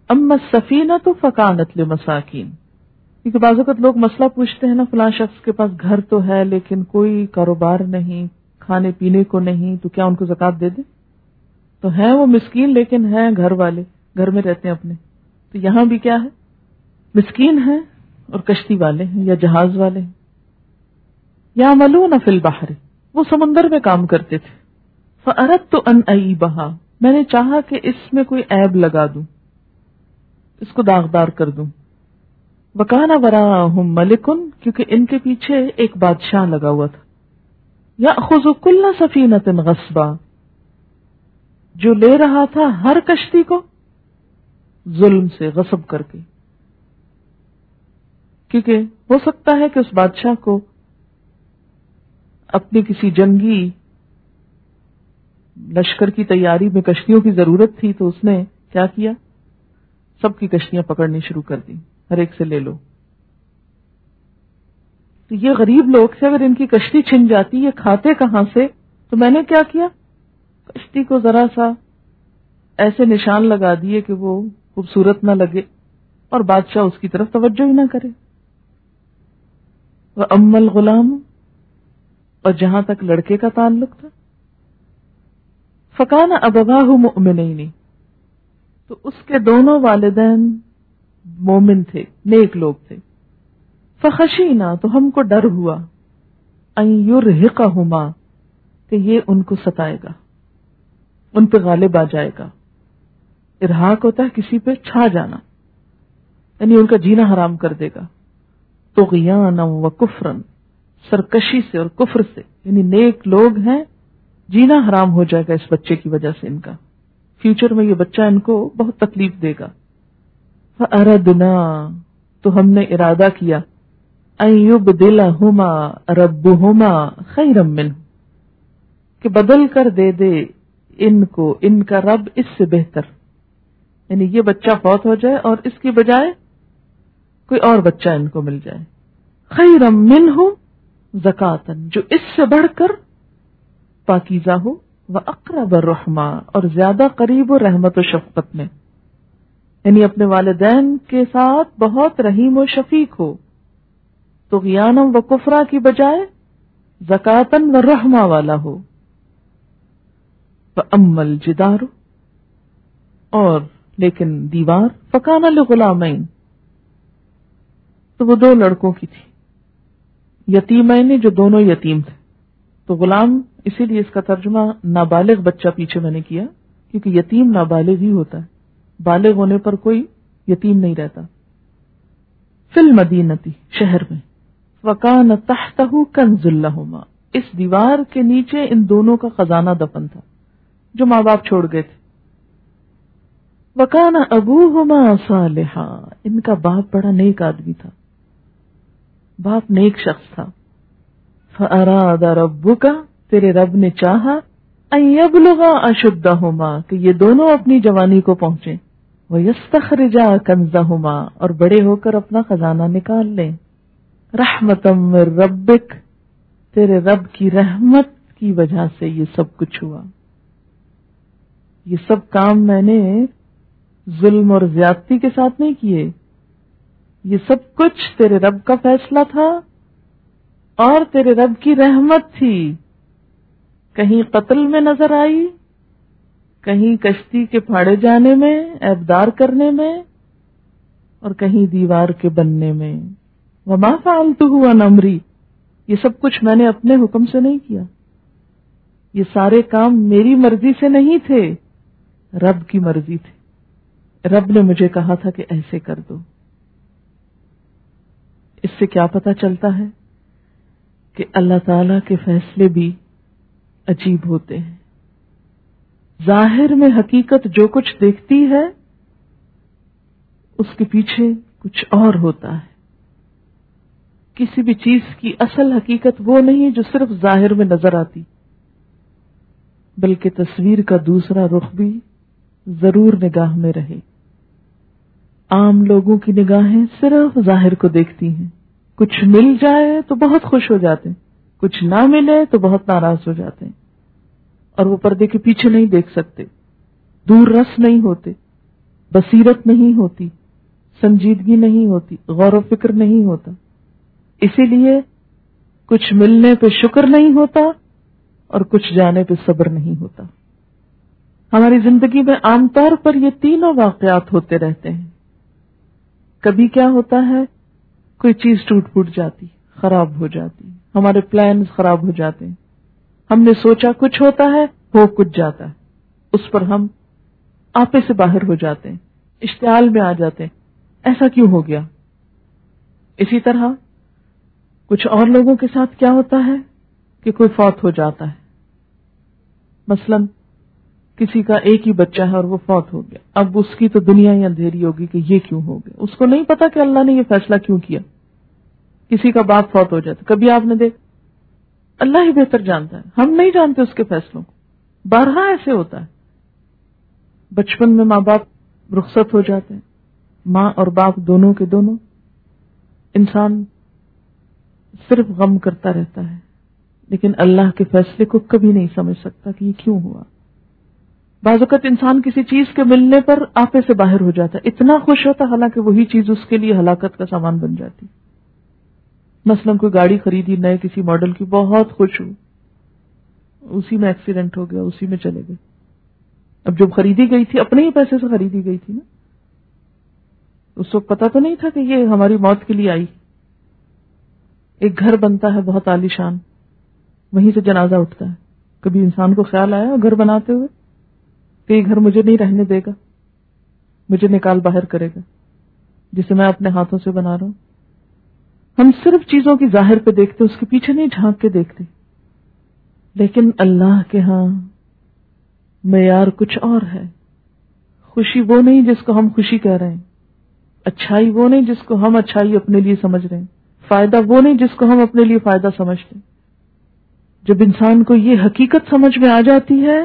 اما السفینۃ فکانت لمساکین، کیونکہ بعض اوقات لوگ مسئلہ پوچھتے ہیں نا، فلاں شخص کے پاس گھر تو ہے لیکن کوئی کاروبار نہیں، کھانے پینے کو نہیں، تو کیا ان کو زکوٰۃ دے دیں؟ تو ہیں وہ مسکین لیکن ہیں گھر والے، گھر میں رہتے ہیں اپنے. تو یہاں بھی کیا ہے، مسکین ہیں اور کشتی والے ہیں یا جہاز والے ہیں. یعملون فی البحر، وہ سمندر میں کام کرتے تھے. فاردت ان اعیبھا، میں نے چاہا کہ اس میں کوئی عیب لگا دوں، اس کو داغدار کر دوں. وکان وراءہم ملک، کیونکہ ان کے پیچھے ایک بادشاہ لگا ہوا تھا. یأخذ کل سفینۃ غصبا، جو لے رہا تھا ہر کشتی کو ظلم سے، غصب کر کے. کیونکہ ہو سکتا ہے کہ اس بادشاہ کو اپنی کسی جنگی لشکر کی تیاری میں کشتیوں کی ضرورت تھی، تو اس نے کیا کیا، سب کی کشتیاں پکڑنی شروع کر دی، ہر ایک سے لے لو. تو یہ غریب لوگ تھے، اگر ان کی کشتی چھن جاتی، یہ کھاتے کہاں سے؟ تو میں نے کیا کیا، کشتی کو ذرا سا ایسے نشان لگا دیے کہ وہ خوبصورت نہ لگے اور بادشاہ اس کی طرف توجہ ہی نہ کرے. وَأَمَّا الْغُلَامُ، اور جہاں تک لڑکے کا تعلق تھا، فَكَانَ أَبَوَاهُ مُؤْمِنَيْنِ، تو اس کے دونوں والدین مومن تھے، نیک لوگ تھے. فَخَشِينَا، تو ہم کو ڈر ہوا، أَن يُرْهِقَهُمَا، کہ یہ ان کو ستائے گا، ان پہ غالب آ جائے گا. ارہاق ہوتا ہے کسی پہ چھا جانا، یعنی ان کا جینا حرام کر دے گا. طغیانا و کفرن، سرکشی سے اور کفر سے، یعنی نیک لوگ ہیں، جینا حرام ہو جائے گا اس بچے کی وجہ سے. ان کا فیوچر میں یہ بچہ ان کو بہت تکلیف دے گا. فَأَرَدْنَا، تو ہم نے ارادہ کیا، أَن يُبْدِلَهُمَا رَبُّهُمَا خَيْرًا مِّنْهُ، کہ بدل کر دے دے ان کو ان کا رب اس سے بہتر. یعنی یہ بچہ فوت ہو جائے اور اس کی بجائے کوئی اور بچہ ان کو مل جائے. خیرا منہ زکاتن، جو اس سے بڑھ کر پاکیزہ ہو، واقرب الرحمہ، اور زیادہ قریب و رحمت و شفقت میں، یعنی اپنے والدین کے ساتھ بہت رحیم و شفیق ہو. طغیانم و کفرا کی بجائے زکاتن و رحمہ والا ہو. فاما الجدار، اور لیکن دیوار، فکان لغلامین، تو وہ دو لڑکوں کی تھی، یتیمین، جو دونوں یتیم تھے. تو غلام اسی لیے اس کا ترجمہ نابالغ بچہ پیچھے میں نے کیا، کیونکہ یتیم نابالغ ہی ہوتا ہے، بالغ ہونے پر کوئی یتیم نہیں رہتا. فی المدینتی، شہر میں. وکان تحتہ کنز لہما، اس دیوار کے نیچے ان دونوں کا خزانہ دفن تھا جو ماں باپ چھوڑ گئے تھے. وکان ابوہما صالحا، ان کا باپ بڑا نیک آدمی تھا، باپ نیک شخص تھا. فاراد ربک، تیرے رب نے چاہا، ان یبلغا اشدہما، کہ یہ دونوں اپنی جوانی کو پہنچیں. ویستخرجا کنزہما، اور بڑے ہو کر اپنا خزانہ نکال لیں. رحمتا من ربک، تیرے رب کی رحمت کی وجہ سے یہ سب کچھ ہوا. یہ سب کام میں نے ظلم اور زیادتی کے ساتھ نہیں کیے، یہ سب کچھ تیرے رب کا فیصلہ تھا اور تیرے رب کی رحمت تھی. کہیں قتل میں نظر آئی، کہیں کشتی کے پھاڑے جانے میں، عیبدار کرنے میں، اور کہیں دیوار کے بننے میں. وما فعلتہ عن امری، یہ سب کچھ میں نے اپنے حکم سے نہیں کیا، یہ سارے کام میری مرضی سے نہیں تھے، رب کی مرضی تھی. رب نے مجھے کہا تھا کہ ایسے کر دو. اس سے کیا پتہ چلتا ہے کہ اللہ تعالی کے فیصلے بھی عجیب ہوتے ہیں. ظاہر میں حقیقت جو کچھ دیکھتی ہے اس کے پیچھے کچھ اور ہوتا ہے. کسی بھی چیز کی اصل حقیقت وہ نہیں جو صرف ظاہر میں نظر آتی، بلکہ تصویر کا دوسرا رخ بھی ضرور نگاہ میں رہے. عام لوگوں کی نگاہیں صرف ظاہر کو دیکھتی ہیں، کچھ مل جائے تو بہت خوش ہو جاتے ہیں، کچھ نہ ملے تو بہت ناراض ہو جاتے ہیں، اور وہ پردے کے پیچھے نہیں دیکھ سکتے، دور رس نہیں ہوتے، بصیرت نہیں ہوتی، سنجیدگی نہیں ہوتی، غور و فکر نہیں ہوتا. اسی لیے کچھ ملنے پہ شکر نہیں ہوتا اور کچھ جانے پہ صبر نہیں ہوتا. ہماری زندگی میں عام طور پر یہ تینوں واقعات ہوتے رہتے ہیں. کبھی کیا ہوتا ہے، کوئی چیز ٹوٹ پھوٹ جاتی، خراب ہو جاتی، ہمارے پلانز خراب ہو جاتے ہیں، ہم نے سوچا کچھ ہوتا ہے، ہو کچھ جاتا ہے، اس پر ہم آپے سے باہر ہو جاتے ہیں، اشتعال میں آ جاتے ہیں، ایسا کیوں ہو گیا. اسی طرح کچھ اور لوگوں کے ساتھ کیا ہوتا ہے کہ کوئی فوت ہو جاتا ہے. مثلا کسی کا ایک ہی بچہ ہے اور وہ فوت ہو گیا، اب اس کی تو دنیا ہی اندھیری ہوگی کہ یہ کیوں ہو گیا. اس کو نہیں پتا کہ اللہ نے یہ فیصلہ کیوں کیا. کسی کا باپ فوت ہو جاتا، کبھی آپ نے دیکھ، اللہ ہی بہتر جانتا ہے، ہم نہیں جانتے اس کے فیصلوں کو. بارہا ایسے ہوتا ہے. بچپن میں ماں باپ رخصت ہو جاتے ہیں، ماں اور باپ دونوں کے دونوں. انسان صرف غم کرتا رہتا ہے، لیکن اللہ کے فیصلے کو کبھی نہیں سمجھ سکتا کہ یہ کیوں ہوا. بعض اوقات انسان کسی چیز کے ملنے پر آپے سے باہر ہو جاتا ہے، اتنا خوش ہوتا حالانکہ وہی چیز اس کے لیے ہلاکت کا سامان بن جاتی. مثلا کوئی گاڑی خریدی نئے کسی ماڈل کی، بہت خوش ہوں، اسی میں ایکسیڈنٹ ہو گیا، اسی میں چلے گئے. اب جب خریدی گئی تھی اپنے ہی پیسے سے خریدی گئی تھی نا، اس وقت پتا تو نہیں تھا کہ یہ ہماری موت کے لیے آئی. ایک گھر بنتا ہے بہت عالیشان، وہیں سے جنازہ اٹھتا ہے. کبھی انسان کو خیال آیا گھر بناتے ہوئے کہ یہ گھر مجھے نہیں رہنے دے گا، مجھے نکال باہر کرے گا، جسے میں اپنے ہاتھوں سے بنا رہا ہوں. ہم صرف چیزوں کی ظاہر پہ دیکھتے، اس کے پیچھے نہیں جھانک کے دیکھتے. لیکن اللہ کے ہاں معیار کچھ اور ہے. خوشی وہ نہیں جس کو ہم خوشی کہہ رہے ہیں، اچھائی وہ نہیں جس کو ہم اچھائی اپنے لیے سمجھ رہے ہیں، فائدہ وہ نہیں جس کو ہم اپنے لیے فائدہ سمجھتے ہیں. جب انسان کو یہ حقیقت سمجھ میں آ جاتی ہے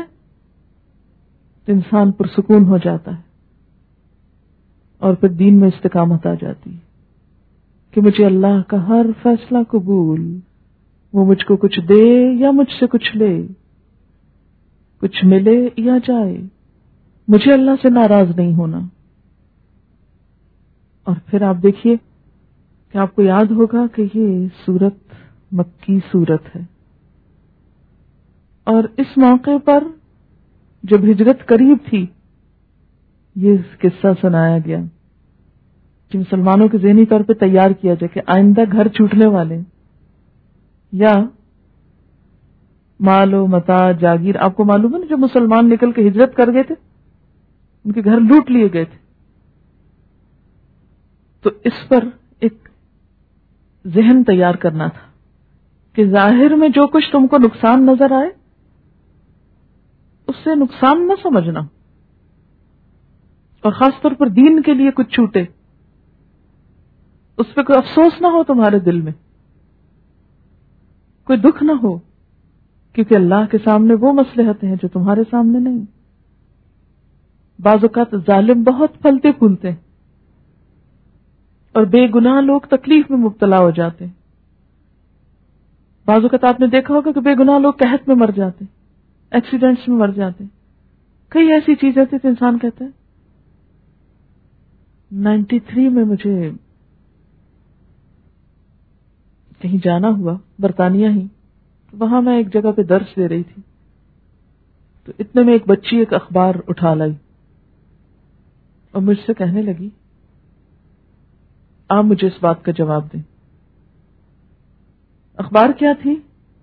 تو انسان پرسکون ہو جاتا ہے اور پھر دین میں استقامت آ جاتی ہے کہ مجھے اللہ کا ہر فیصلہ قبول، وہ مجھ کو کچھ دے یا مجھ سے کچھ لے، کچھ ملے یا جائے، مجھے اللہ سے ناراض نہیں ہونا. اور پھر آپ دیکھیے کہ آپ کو یاد ہوگا کہ یہ سورت مکی سورت ہے، اور اس موقع پر جب ہجرت قریب تھی یہ قصہ سنایا گیا کہ مسلمانوں کے ذہنی طور پہ تیار کیا جائے کہ آئندہ گھر چھوٹنے والے یا مال و متاع جاگیر. آپ کو معلوم ہے نا، جب مسلمان نکل کے ہجرت کر گئے تھے ان کے گھر لوٹ لیے گئے تھے. تو اس پر ایک ذہن تیار کرنا تھا کہ ظاہر میں جو کچھ تم کو نقصان نظر آئے اس سے نقصان نہ سمجھنا، اور خاص طور پر دین کے لیے کچھ چھوٹے اس پہ کوئی افسوس نہ ہو تمہارے دل میں، کوئی دکھ نہ ہو، کیونکہ اللہ کے سامنے وہ مصلحتیں ہیں جو تمہارے سامنے نہیں. بعض اوقات ظالم بہت پھلتے پھولتے ہیں اور بے گناہ لوگ تکلیف میں مبتلا ہو جاتے ہیں. بعض اوقات آپ نے دیکھا ہوگا کہ بے گناہ لوگ قحط میں مر جاتے ہیں، ایکسیڈنٹس میں مر جاتے ہیں. کئی ایسی چیزیں تھیں تو انسان کہتا ہے. 93 میں مجھے کہیں جانا ہوا، برطانیہ ہی، وہاں میں ایک جگہ پہ درس دے رہی تھی، تو اتنے میں ایک بچی ایک اخبار اٹھا لائی اور مجھ سے کہنے لگی آپ مجھے اس بات کا جواب دیں. اخبار کیا تھی؟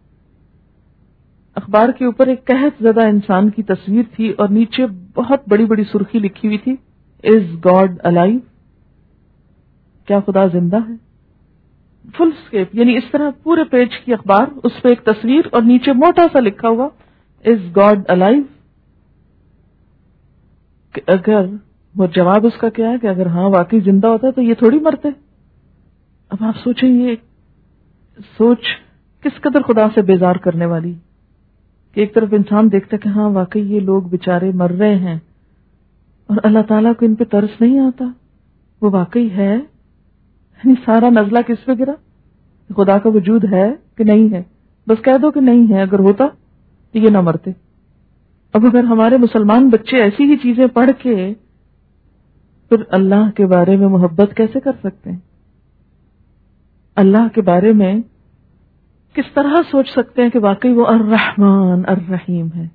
اخبار کے اوپر ایک قحط زدہ انسان کی تصویر تھی اور نیچے بہت بڑی بڑی سرخی لکھی ہوئی تھی، از گاڈ الائیو؟ کیا خدا زندہ ہے؟ فل اسکیپ، یعنی اس طرح پورے پیج کی اخبار، اس پہ ایک تصویر اور نیچے موٹا سا لکھا ہوا از گاڈ الائیو. کہ اگر وہ جواب اس کا کیا ہے کہ اگر ہاں واقعی زندہ ہوتا ہے تو یہ تھوڑی مرتے. اب آپ سوچیں یہ سوچ کس قدر خدا سے بیزار کرنے والی کہ ایک طرف انسان دیکھتا ہے کہ ہاں واقعی یہ لوگ بےچارے مر رہے ہیں اور اللہ تعالیٰ کو ان پہ ترس نہیں آتا، وہ واقعی ہے. یعنی سارا نزلہ کس پہ گرا؟ خدا کا وجود ہے کہ نہیں ہے؟ بس کہہ دو کہ نہیں ہے، اگر ہوتا تو یہ نہ مرتے. اب اگر ہمارے مسلمان بچے ایسی ہی چیزیں پڑھ کے پھر اللہ کے بارے میں محبت کیسے کر سکتے ہیں؟ اللہ کے بارے میں کس طرح سوچ سکتے ہیں کہ واقعی وہ الرحمن الرحیم ہے؟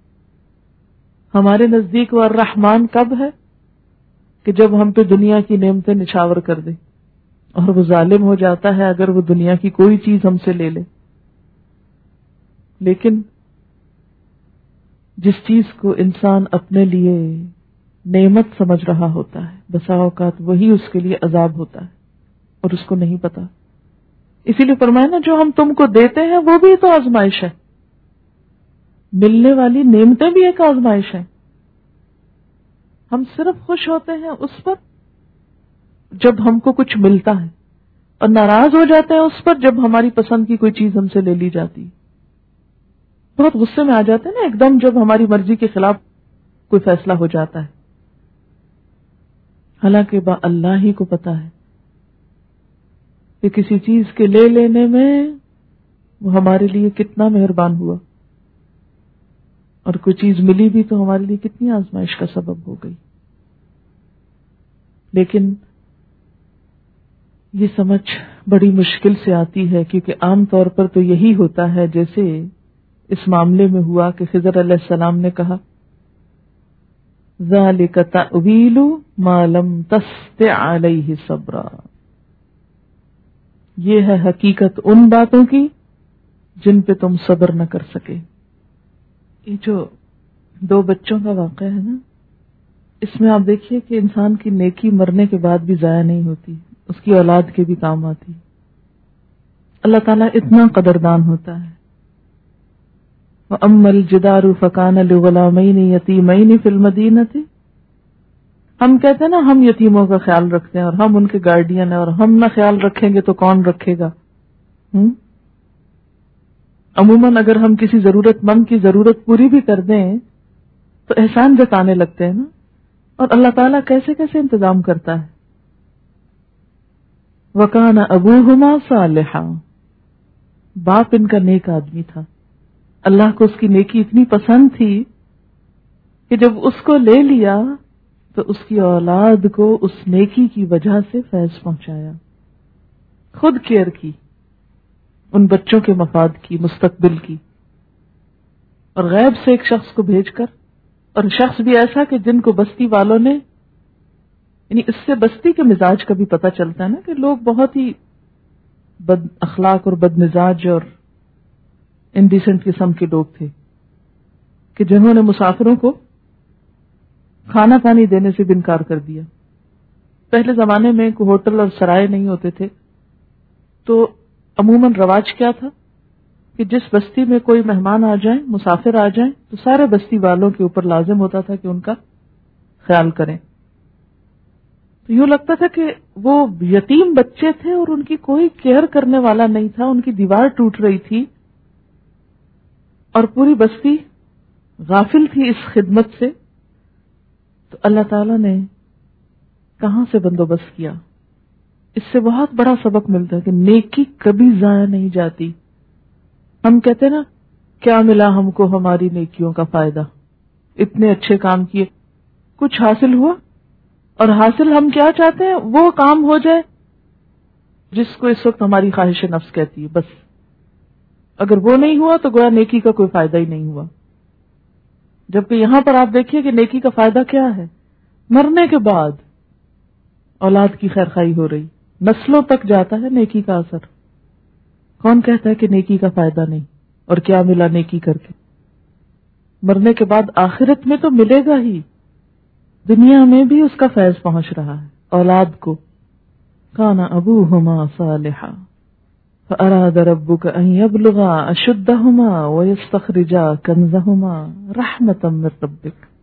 ہمارے نزدیک وہ الرحمن کب ہے؟ کہ جب ہم پہ دنیا کی نعمتیں نچھاور کر دے، اور وہ ظالم ہو جاتا ہے اگر وہ دنیا کی کوئی چیز ہم سے لے لے۔ لیکن جس چیز کو انسان اپنے لیے نعمت سمجھ رہا ہوتا ہے، بسا اوقات وہی اس کے لیے عذاب ہوتا ہے اور اس کو نہیں پتا۔ اسی لیے فرمایا نا، جو ہم تم کو دیتے ہیں وہ بھی تو آزمائش ہے، ملنے والی نعمتیں بھی ایک آزمائش ہے۔ ہم صرف خوش ہوتے ہیں اس پر جب ہم کو کچھ ملتا ہے، اور ناراض ہو جاتے ہیں اس پر جب ہماری پسند کی کوئی چیز ہم سے لے لی جاتی۔ بہت غصے میں آ جاتے ہیں نا ایک دم جب ہماری مرضی کے خلاف کوئی فیصلہ ہو جاتا ہے، حالانکہ اللہ ہی کو پتا ہے کہ کسی چیز کے لے لینے میں وہ ہمارے لیے کتنا مہربان ہوا، اور کوئی چیز ملی بھی تو ہمارے لیے کتنی آزمائش کا سبب ہو گئی۔ لیکن یہ سمجھ بڑی مشکل سے آتی ہے، کیونکہ عام طور پر تو یہی ہوتا ہے جیسے اس معاملے میں ہوا کہ خضر علیہ السلام نے کہا ذَلِكَ تَأْوِيلُ مَا لَمْ تَسْطِعْ عَلَيْهِ صَبْرًا، یہ ہے حقیقت ان باتوں کی جن پہ تم صبر نہ کر سکے۔ یہ جو 2 بچوں کا واقعہ ہے نا، اس میں آپ دیکھیے کہ انسان کی نیکی مرنے کے بعد بھی ضائع نہیں ہوتی، اس کی اولاد کے بھی کام آتی۔ اللہ تعالیٰ اتنا قدردان ہوتا ہے۔ وَأَمَّا الْجِدَارُ فَكَانَ لِغُلَامَيْنِ يَتِيمَيْنِ فِي الْمَدِينَةِ، ہم کہتے ہیں نا ہم یتیموں کا خیال رکھتے ہیں اور ہم ان کے گارڈین ہیں، اور ہم نہ خیال رکھیں گے تو کون رکھے گا؟ عموماً اگر ہم کسی ضرورت مند کی ضرورت پوری بھی کر دیں تو احسان جتانے لگتے ہیں نا، اور اللہ تعالیٰ کیسے کیسے انتظام کرتا ہے۔ وَكَانَ أَبُوهُمَا صَالِحًا، باپ ان کا نیک آدمی تھا، اللہ کو اس کی نیکی اتنی پسند تھی کہ جب اس کو لے لیا تو اس کی اولاد کو اس نیکی کی وجہ سے فیض پہنچایا، خود کیئر کی ان بچوں کے مفاد کی، مستقبل کی، اور غیب سے ایک شخص کو بھیج کر، اور شخص بھی ایسا کہ جن کو بستی والوں نے، یعنی اس سے بستی کے مزاج کا بھی پتہ چلتا ہے نا کہ لوگ بہت ہی بد اخلاق اور بد مزاج اور انڈیسنٹ قسم کے لوگ تھے، کہ جنہوں نے مسافروں کو کھانا پانی دینے سے بھی انکار کر دیا۔ پہلے زمانے میں کوئی ہوٹل اور سرائے نہیں ہوتے تھے، تو عموماً رواج کیا تھا کہ جس بستی میں کوئی مہمان آ جائیں، مسافر آ جائیں، تو سارے بستی والوں کے اوپر لازم ہوتا تھا کہ ان کا خیال کریں۔ تو یوں لگتا تھا کہ وہ یتیم بچے تھے اور ان کی کوئی کیئر کرنے والا نہیں تھا، ان کی دیوار ٹوٹ رہی تھی اور پوری بستی غافل تھی اس خدمت سے۔ تو اللہ تعالی نے کہاں سے بندوبست کیا؟ اس سے بہت بڑا سبق ملتا ہے کہ نیکی کبھی ضائع نہیں جاتی۔ ہم کہتے نا کیا ملا ہم کو ہماری نیکیوں کا فائدہ، اتنے اچھے کام کیے، کچھ حاصل ہوا؟ اور حاصل ہم کیا چاہتے ہیں؟ وہ کام ہو جائے جس کو اس وقت ہماری خواہش نفس کہتی ہے، بس اگر وہ نہیں ہوا تو گویا نیکی کا کوئی فائدہ ہی نہیں ہوا۔ جبکہ یہاں پر آپ دیکھیے کہ نیکی کا فائدہ کیا ہے؟ مرنے کے بعد اولاد کی خیرخواہی ہو رہی، نسلوں تک جاتا ہے نیکی کا اثر۔ کون کہتا ہے کہ نیکی کا فائدہ نہیں؟ اور کیا ملا نیکی کر کے؟ مرنے کے بعد آخرت میں تو ملے گا ہی، دنیا میں بھی اس کا فیض پہنچ رہا ہے اولاد کو۔ کان ابوہما صالحا فاراد ربک ان یبلغا اشدہما ویستخرجا کنزہما رحمتا من ربک